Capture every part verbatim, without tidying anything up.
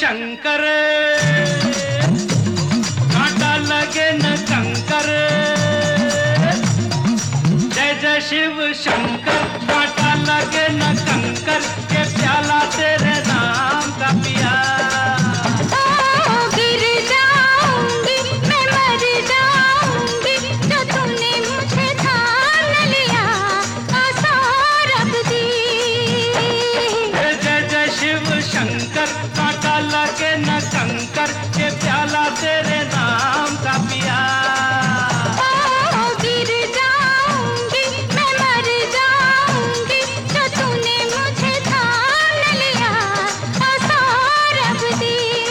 शंकर, कांटा लगे न कंकर। जय जय शिव शंकर, कांटा लगे न कंकर, के प्याला तेरे नाम का पिया। कांटा लगे न कंकर, के प्याला तेरे नाम का पिया। ओ गिर जाऊंगी मैं, मर जाऊंगी, जो तूने मुझे थाम लिया सौरभ दी।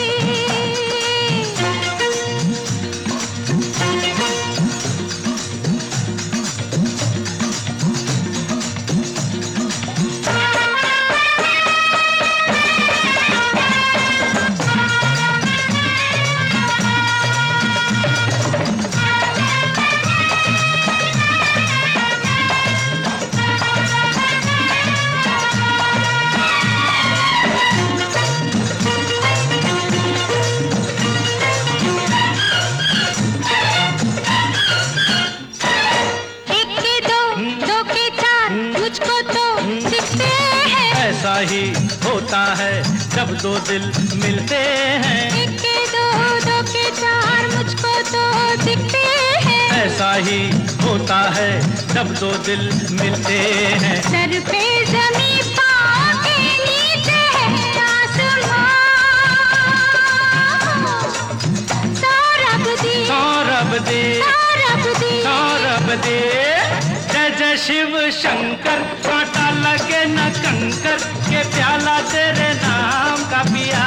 ऐसा ही होता है जब दो दिल मिलते हैं। एक के दो, दो के चार, मुझको तो दिखते हैं। ऐसा ही होता है जब दो दिल मिलते हैं। सर पे ज़मीं, पाँव के नीचे है आसमां। सौरभ दी, सौरभ दी, सौरभ दी, सौरभ दी। जय जय शिव शंकर, कांटा लगे न कंकर, के प्याला तेरे नाम का पिया।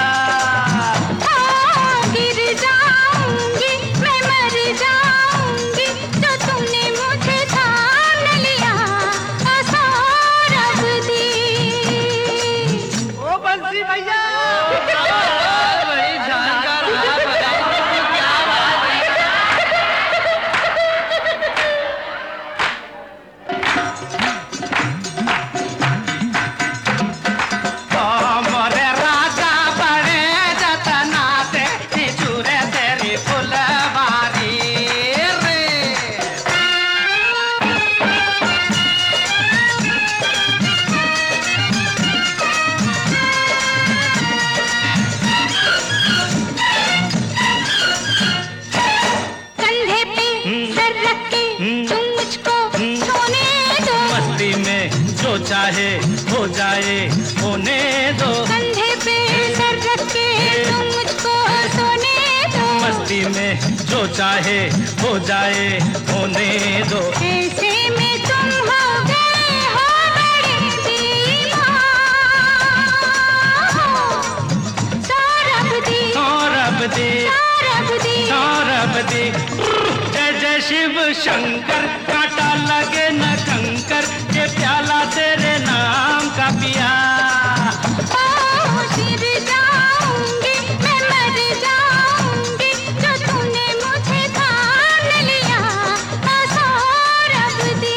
ओ गिर जाऊंगी मैं, मर जाऊंगी, जो तूने मुझे थाम लिया सौरभ दी। ओ बंसी भैया, बड़ी जानकार जो चाहे हो जाए होने दो। कंधे पे सर रख के तुम मुझको सोने दो। मस्ती में जो चाहे हो जाए होने दो। ऐसे में तुम हो गए हो बड़े दीवान। सौरभ दी, सौरभ दी, सौरभ दी, सौरभ दी। जय जय शिव शंकर, कांटा लगे न कंकर, के प्याला तेरे नाम का पिया। ओ गिर जाऊंगी मैं, मर जाऊंगी, जो तूने मुझे थाम लिया सौरभ दी।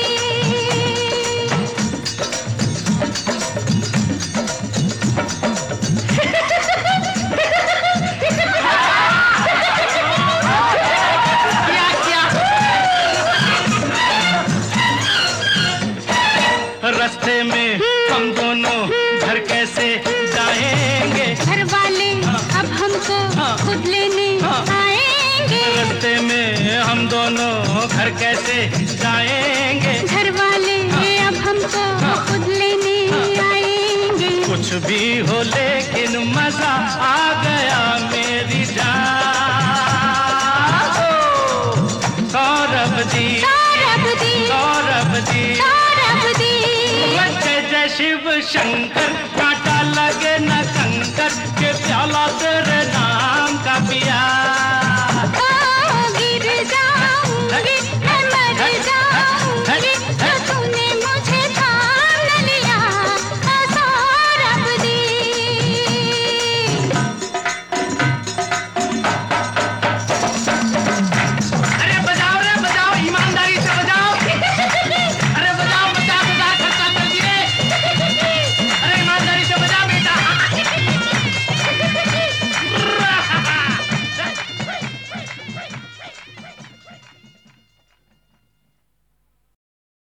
रास्ते में हम दोनों घर कैसे जाएंगे? घर वाले अब हमको खुद लेने आएंगे। रास्ते में हम दोनों घर कैसे जाएंगे? घर वाले अब हमको खुद लेने आएंगे। कुछ भी हो लेकिन मजा आ गया मेरी जान। सौरभ दी, सौरभ दी, सौरभ दी, सौरभ दी। जय जय शिव शंकर।